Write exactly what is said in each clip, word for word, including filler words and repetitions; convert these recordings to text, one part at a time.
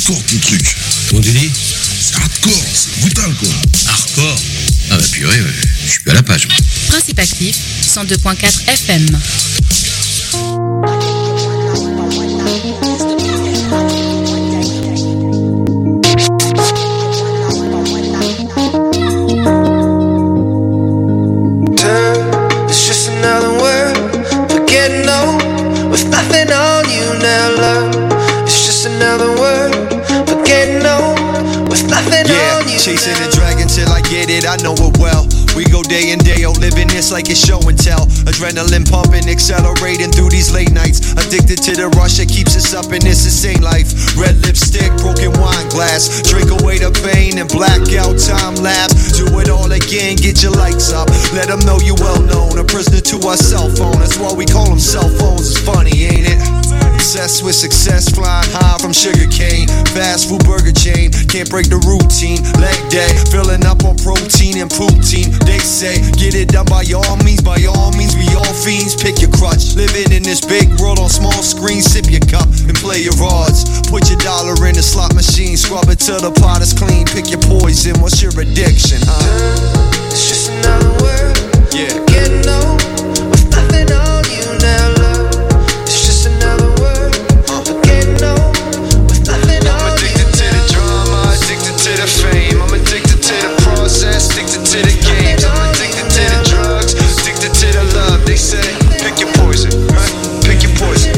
hardcore ton truc. Comment tu dis? C'est hardcore, c'est brutal quoi. Hardcore? Ah bah purée, ouais, je suis à la page. Principe actif, cent deux virgule quatre F M. Chasing the dragon till I get it, I know it well. We go day in, day out, living this like it's show and tell. Adrenaline pumping, accelerating through these late nights. Addicted to the rush that keeps us up in this insane life. Red lipstick, broken wine glass. Drink away the pain and blackout time lapse. Do it all again, get your lights up. Let them know you well known. A prisoner to our cell phone, that's why we call them cell phones. It's funny, ain't it? Obsessed with success, flying high from sugar cane. Fast food burger chain, can't break the routine. Leg day, filling up on protein and poutine. They say, get it done by all means, by all means, we all fiends. Pick your crutch, living in this big world on small screen. Sip your cup and play your odds. Put your dollar in the slot machine, scrub it till the pot is clean. Pick your poison, what's your addiction, huh? It's just another word, yeah. Getting old, with nothing on you now, love. It's just another word, uh. Getting old, with nothing I'm on addicted you to the drama, addicted to the fame. I'm addicted to the process, addicted to the games. I'm addicted to the drugs, addicted to the love. They say, pick your poison, right? Pick your poison.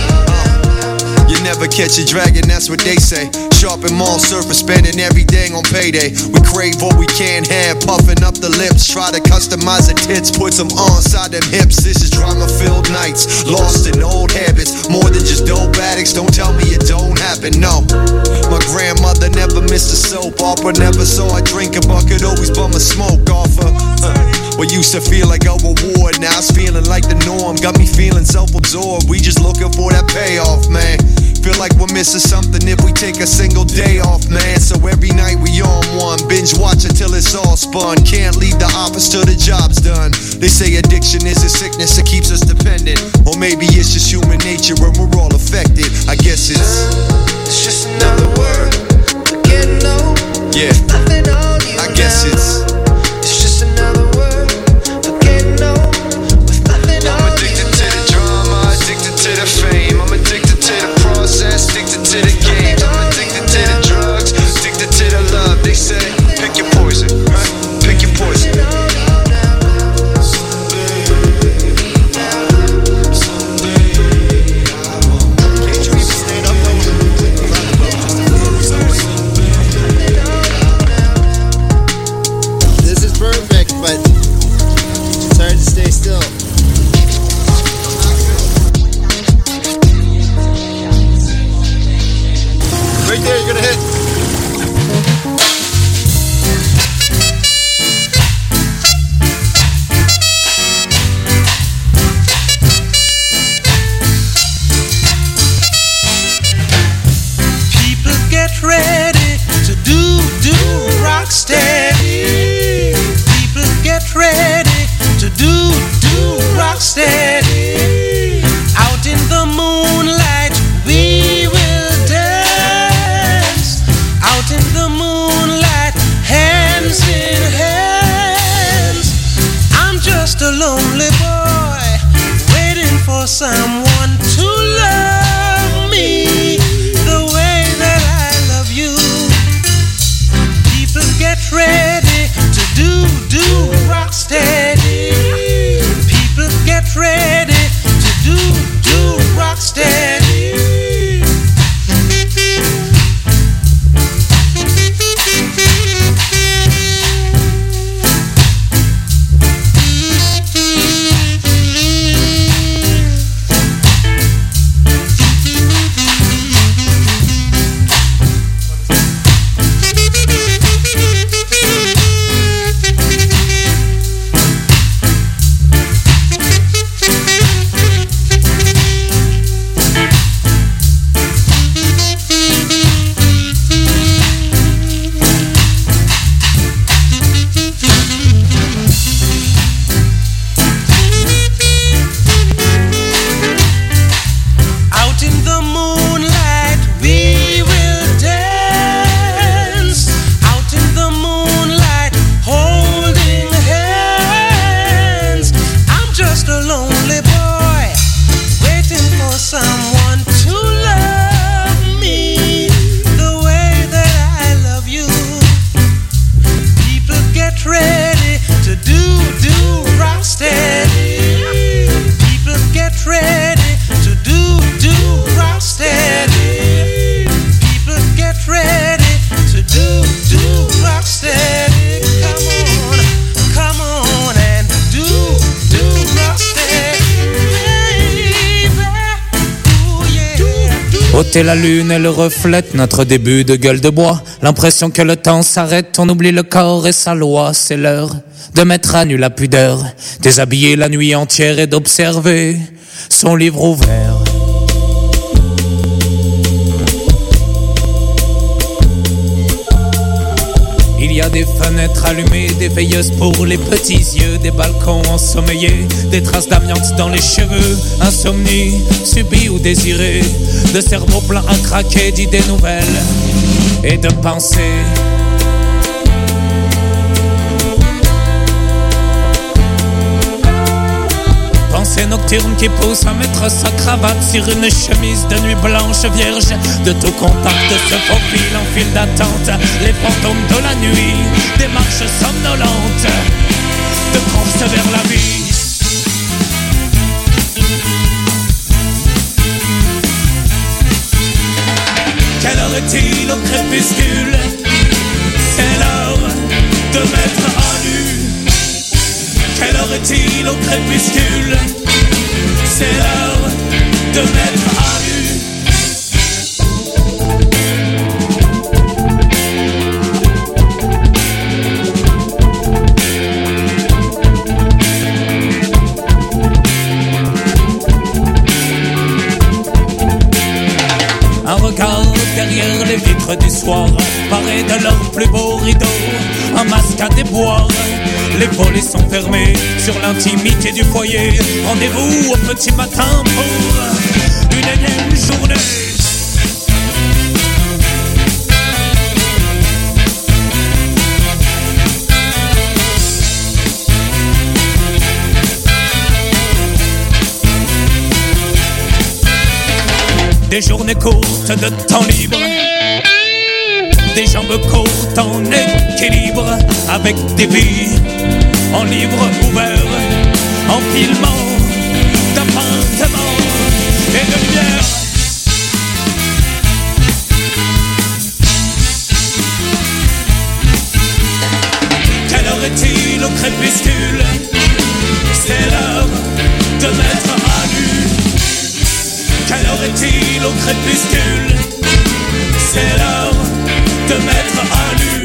Uh. You never catch a dragon, that's what they say. Sharp and mall surfer, spending every day on payday. We crave what we can't have, puffing up the lips. Try to customize the tits, put some on side them hips. This is drama-filled nights, lost in old habits. More than just dope addicts, don't tell me it don't happen, no. My grandmother never missed a soap opera. Never saw her drink a bucket, always bum a smoke off her. uh, What used to feel like a reward, now it's feeling like the norm. Got me feeling self-absorbed, we just looking for that payoff, man. Feel like we're missing something if we take a single day off, man. So every night we on one, binge watch until it's all spun. Can't leave the office till the job's done. They say addiction is a sickness that keeps us dependent. Or maybe it's just human nature and we're all affected. I guess it's It's just another word, getting old, yeah. nothing on you I guess now, it's love. It's just another word, getting old, with nothing I'm on addicted you to the drama, addicted to the fame. I'm addicted to the process, addicted to the games. I'm addicted to the drugs, addicted to the love. They say, pick your poison, right? Pick your poison. Ôter la lune, elle reflète notre début de gueule de bois. L'impression que le temps s'arrête, on oublie le corps et sa loi. C'est l'heure de mettre à nu la pudeur, déshabiller la nuit entière et d'observer son livre ouvert. Il y a des fenêtres allumées, des veilleuses pour les petits yeux, des balcons ensommeillés, des traces d'amiante dans les cheveux, insomnie, subie ou désirée, de cerveau plein à craquer d'idées nouvelles et de pensées. Pensée nocturne qui pousse à mettre sa cravate sur une chemise de nuit blanche vierge. De tout contact se faufile en file d'attente les fantômes de la nuit, des marches somnolentes de course vers la vie. Quelle heure est-il au crépuscule? C'est l'heure de mettre à nu. Quelle heure est-il au crépuscule? C'est l'heure de mettre à nu. Un regard derrière les vitres du soir, paré de leurs plus beaux rideaux, un masque à déboire. Les volets sont fermés sur l'intimité du foyer. Rendez-vous au petit matin pour une énième journée. Des journées courtes de temps libre, des jambes courtes en équilibre, avec des vies en livre ouvert, empilement d'appartements et de lumière. Quelle heure est-il au crépuscule? C'est l'heure de mettre à nu. Quelle heure est-il au crépuscule? C'est l'heure de mettre à nu.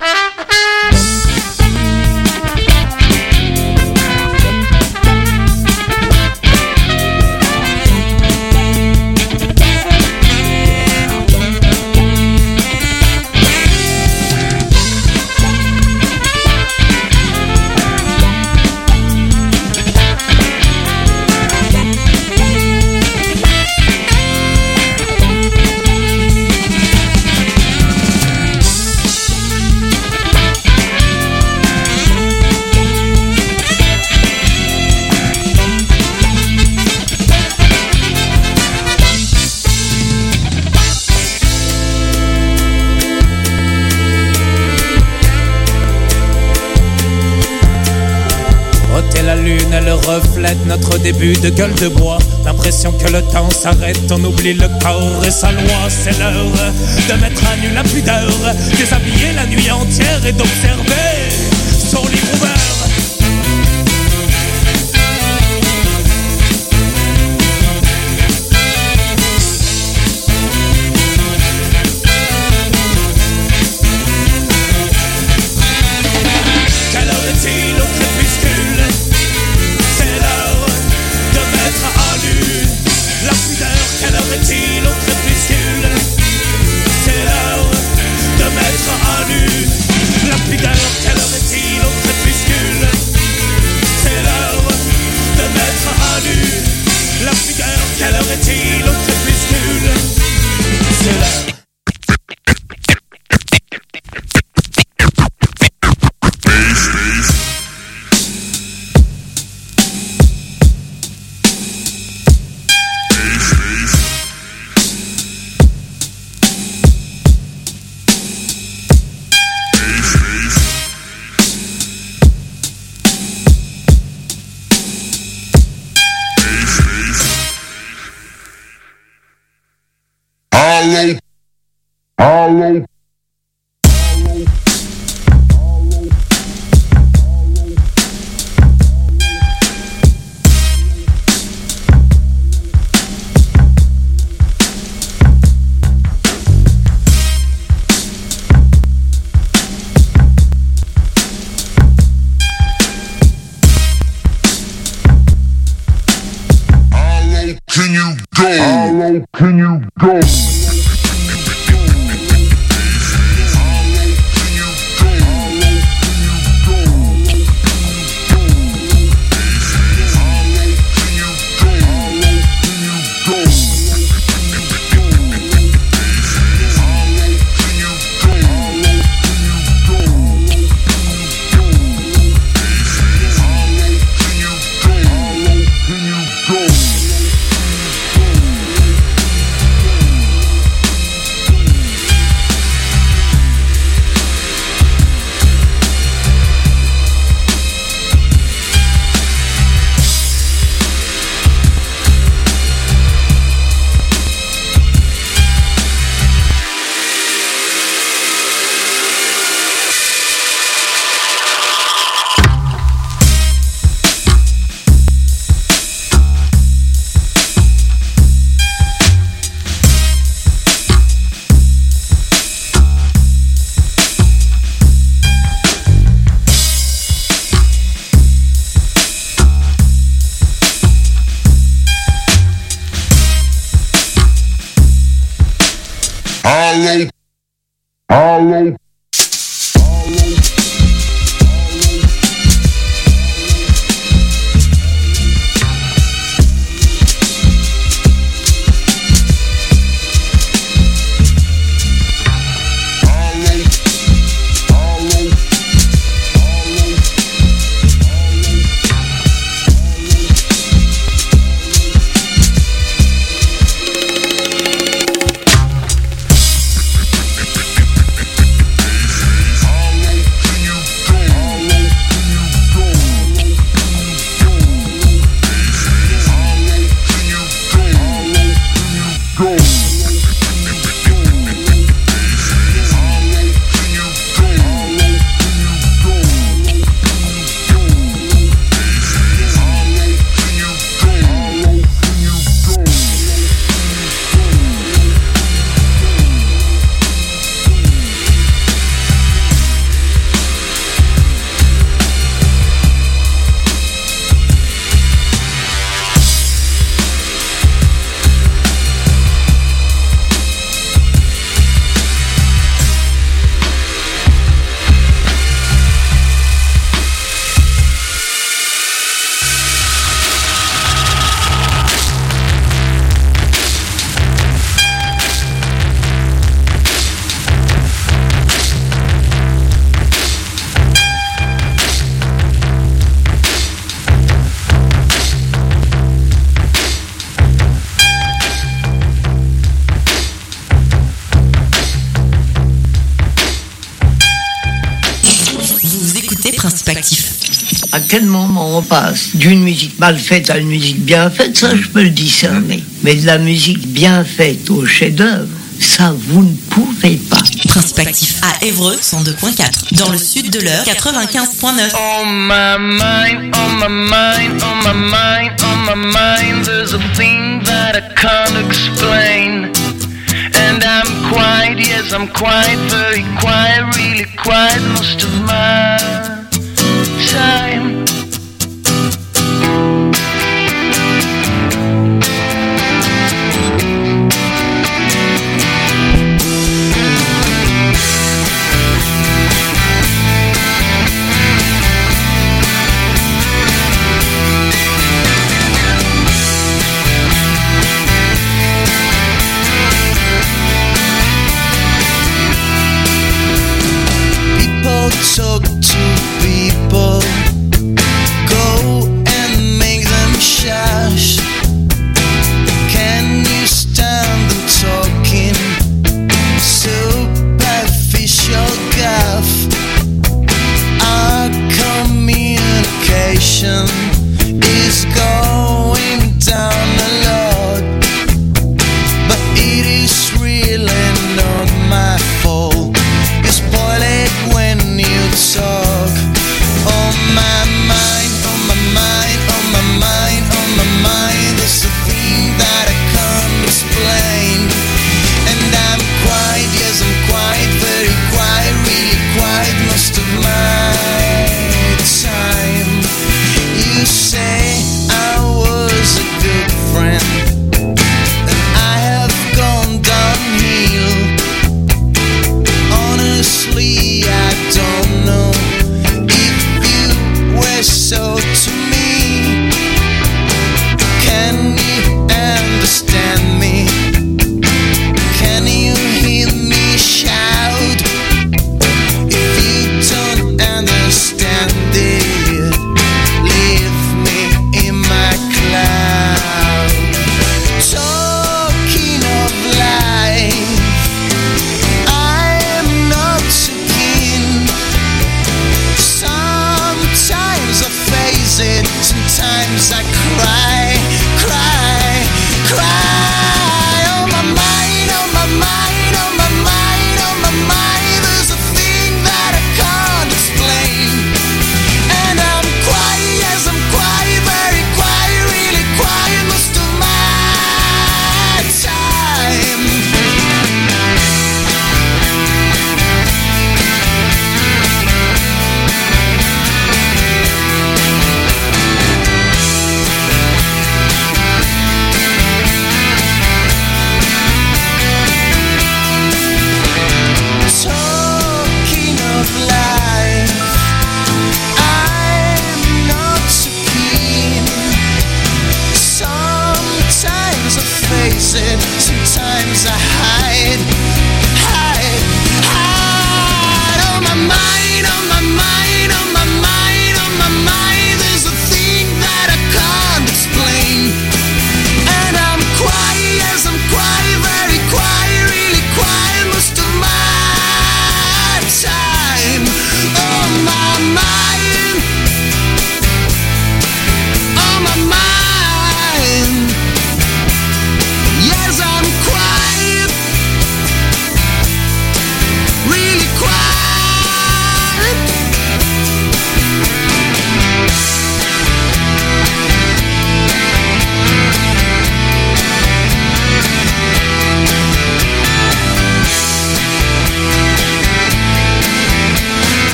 Reflète notre début de gueule de bois. L'impression que le temps s'arrête, on oublie le corps et sa loi. C'est l'heure de mettre à nu la pudeur, déshabiller la nuit entière et d'observer son livre ouvert. Quelle heure est-il au crépuscule? La pudeur, quelle heure est-il au crépuscule? C'est l'heure de mettre à nu. La pudeur, quelle heure est-il au crépuscule? C'est l'heure de mettre à nu. La pudeur, quelle heure est-il au crépuscule? C'est l'heure. Hollow. Hollow. go. Hollow, hollow, À quel moment on passe d'une musique mal faite à une musique bien faite, ça je peux le discerner. Mais de la musique bien faite au chef-d'œuvre, ça vous ne pouvez pas. Principe actif à Évreux cent deux point quatre, dans le sud de l'Eure quatre-vingt-quinze point neuf. On my mind, on my mind, on my mind, on my mind, there's a thing that I can't explain. And I'm quiet, yes I'm quiet, very quiet, really quiet most of my time. Talk to people, go and make them shush. Can you stand them talking? Superficial guff. Our communication is going down a lot, but it is really not my fault. You spoil it when you talk.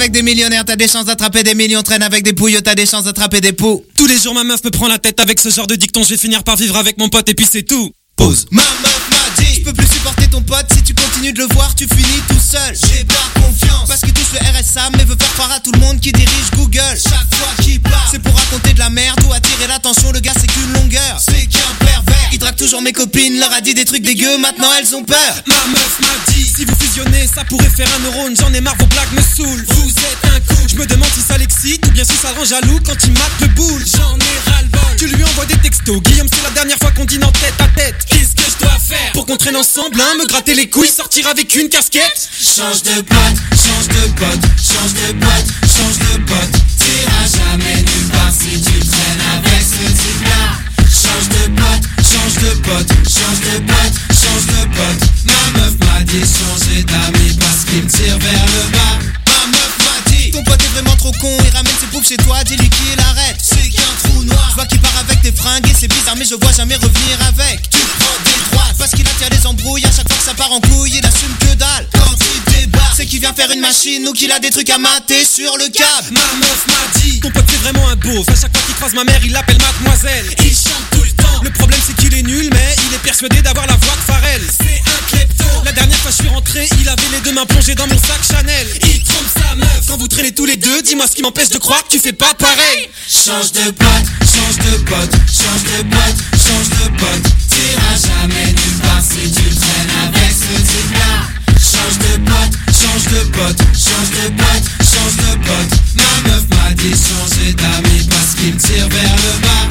avec des millionnaires, t'as des chances d'attraper des millions. Traîne avec des pouilles, t'as des chances d'attraper des poux. Tous les jours ma meuf me prend la tête avec ce genre de dicton. Je vais finir par vivre avec mon pote et puis c'est tout. Pause. Ma meuf m'a dit, je peux plus supporter ton pote. Si tu continues de le voir, tu finis tout seul. J'ai pas confiance, parce qu'il touche le R S A, mais veut faire croire à tout le monde qui dirige Google. Chaque fois qu'il part, c'est pour raconter de la merde ou attirer l'attention. Le gars c'est qu'une longueur, c'est qu'un pervers. Il drague toujours mes copines, leur a dit des trucs dégueux, maintenant elles ont peur. Ma meuf m'a dit, si vous fusionnez, ça pourrait faire un neurone. J'en ai marre, vos blagues me saoulent. Vous êtes un coup. Je me demande si ça l'excite ou bien si ça le rend jaloux quand il mate le boule. J'en ai ras le bol. Tu lui envoies des textos. Guillaume, c'est la dernière fois qu'on dîne en tête à tête. Qu'est-ce que je dois faire pour qu'on traîne ensemble, hein? Me gratter les couilles, sortir avec une casquette. Change de pote, change de pote, change de pote, change de pote. T'iras jamais nulle part si tu traînes avec ce type-là. Change de pote, change de pote, change de pote, change de pote. Ma meuf m'a dit changer d'amis parce qu'il me tire vers le bas. Ma meuf m'a dit, ton pote est vraiment trop con, il ramène ses poufs chez toi, dis-lui qu'il arrête. C'est qu'un trou noir, je vois qu'il part avec tes fringues et c'est bizarre mais je vois jamais revenir avec. Tu prends des droites parce qu'il attire les embrouilles, à chaque fois que ça part en couille, il assume que dalle. Quand il débarque, c'est qu'il vient faire une machine ou qu'il a des trucs à mater sur le câble. Ma meuf m'a dit, ton pote c'est vraiment un beauf. À chaque fois qu'il croise ma mère, il l'appelle mademoiselle. Il chante tout le temps. Le problème c'est qu'il est nul, mais il est persuadé d'avoir la voix de Pharrell. C'est un klepto. La dernière fois je suis rentré, il avait les deux mains plongées dans mon sac Chanel. Il trompe sa meuf. Quand vous traînez tous les deux, dis-moi ce qui m'empêche de croire que tu fais pas pareil. Change de pote, change de pote, change de pote, change de pote. T'iras jamais nulle part si tu traînes avec ce type-là. Change de pote, change de pote, change de pote, change de pote. Ma meuf m'a dit changer d'amis parce qu'il me tire vers le bas.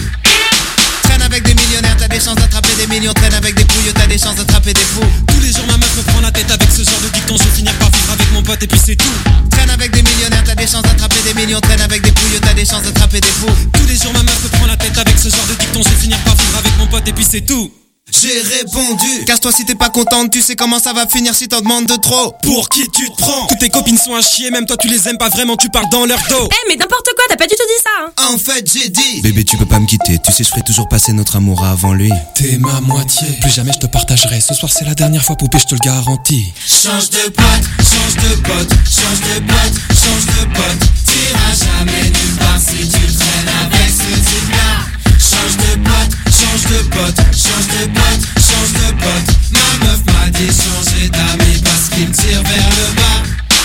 Traîne avec des millionnaires, t'as des chances d'attraper des millions. Traîne avec des pouilles, t'as des chances d'attraper des fous. Tous les jours ma meuf me prend la tête avec ce genre de dicton. Je vais finir par vivre avec mon pote et puis c'est tout. Traîne avec des millionnaires, t'as des chances d'attraper des millions. Traîne avec des pouilles, t'as des chances d'attraper des fous. Tous les jours ma meuf me prend la tête avec ce genre de dicton. Je vais finir par vivre avec mon pote et puis c'est tout. J'ai répondu, casse-toi si t'es pas contente, tu sais comment ça va finir si t'en demandes de trop. Pour qui tu te prends? Toutes tes copines sont à chier, même toi tu les aimes pas vraiment, tu parles dans leur dos. Eh hey, mais n'importe quoi, t'as pas du tout dit ça hein. En fait j'ai dit, bébé tu peux pas me quitter, tu sais je ferai toujours passer notre amour avant lui. T'es ma moitié, plus jamais je te partagerai. Ce soir c'est la dernière fois poupée, je te le garantis. Change de pote, change de pote, change de pote, change de pote. T'iras jamais nulle part si tu traînes avec ce type-là. Change de pote, change de pote, change de pote, change de pote. Ma meuf m'a dit changer d'amis parce qu'il me tire vers le bas.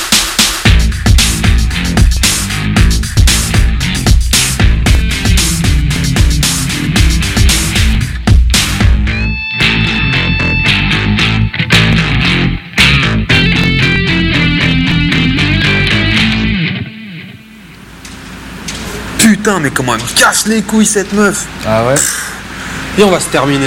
Putain, mais comment elle me casse les couilles cette meuf. Ah ouais. Et on va se terminer.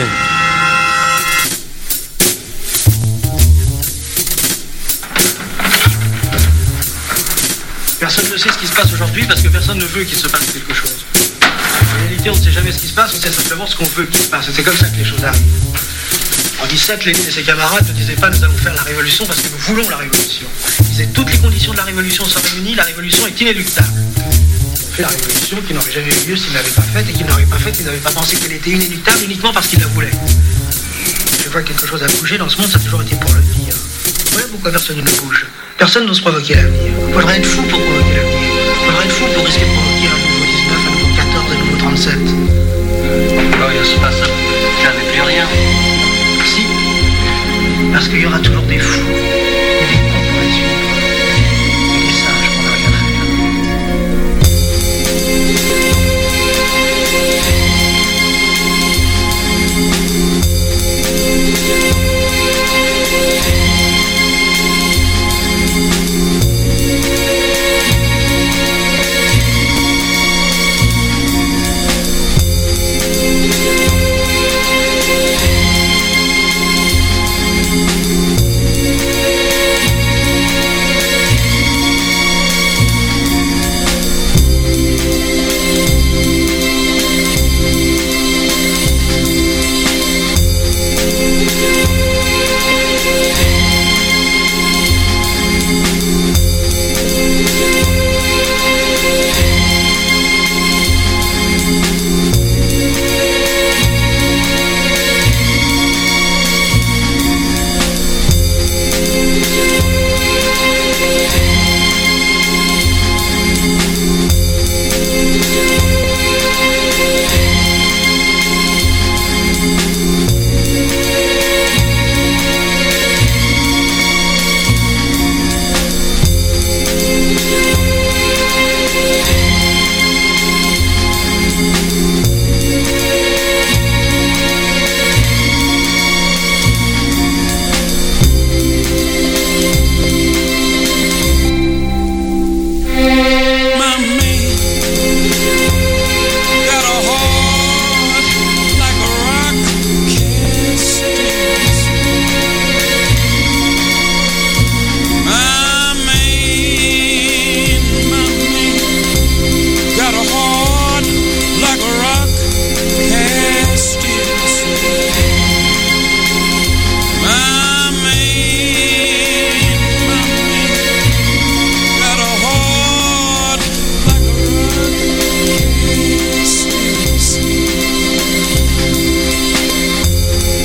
Personne ne sait ce qui se passe aujourd'hui parce que personne ne veut qu'il se passe quelque chose. En réalité, on ne sait jamais ce qui se passe, on sait simplement ce qu'on veut qu'il se passe. Et c'est comme ça que les choses arrivent. En dix-sept, Lénine et ses camarades ne disaient pas nous allons faire la révolution parce que nous voulons la révolution. Ils disaient toutes les conditions de la révolution sont réunies, la révolution est inéluctable. La révolution qui n'aurait jamais eu lieu s'ils ne l'avaient pas faite et qu'ils n'auraient pas faite, ils n'avaient pas pensé qu'elle était inéluctable uniquement parce qu'ils la voulaient. Je vois que quelque chose a bougé dans ce monde, ça a toujours été pour l'avenir. Voilà pourquoi personne ne bouge. Personne n'ose provoquer l'avenir. Il faudrait être fou pour provoquer l'avenir. Il faudrait être fou pour risquer de provoquer un nouveau dix-neuf, un nouveau quatorze, un nouveau trente-sept. Oh, il se passe jamais plus rien. Si. Parce qu'il y aura toujours des fous.